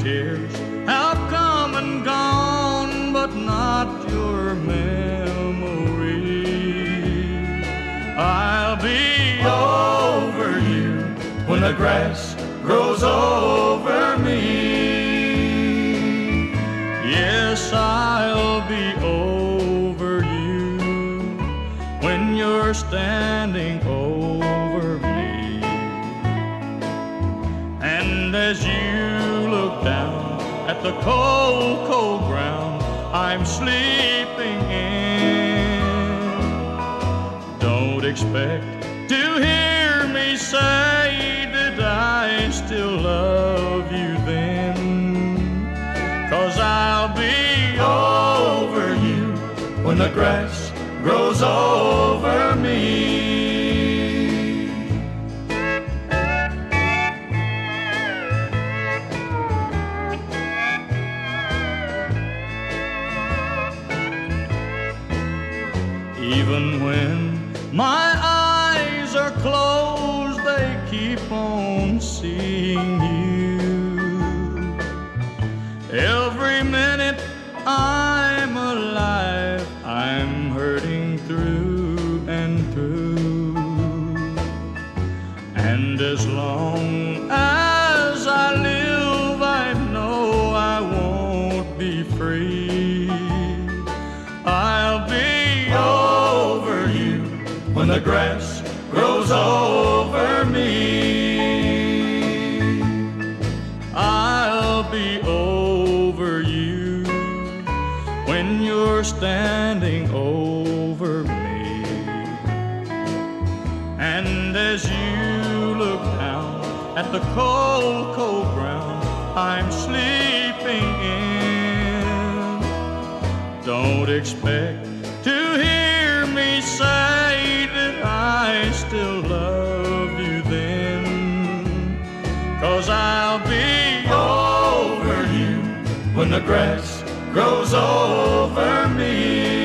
cares have come and gone, but not your memory. I'll be over you when the grass grows over me. Yes, I'll be over you when you're standing over me. And as you look down at the cold, cold ground I'm sleeping in, don't expect to hear me say that I still love you then, 'cause I'll be over you when the grass grows over me. Even when my eyes are closed, they keep on seeing you. Every minute I'm alive, I'm hurting through and through. And as long as I live, I know I won't be free. I'll be over you when the grass grows over me. I'll be over you when you're standing over me. And as you look down at the cold, cold ground I'm sleeping in, don't expect to hear me say that I still love you then, 'cause I'll be over you when the grass grows over me.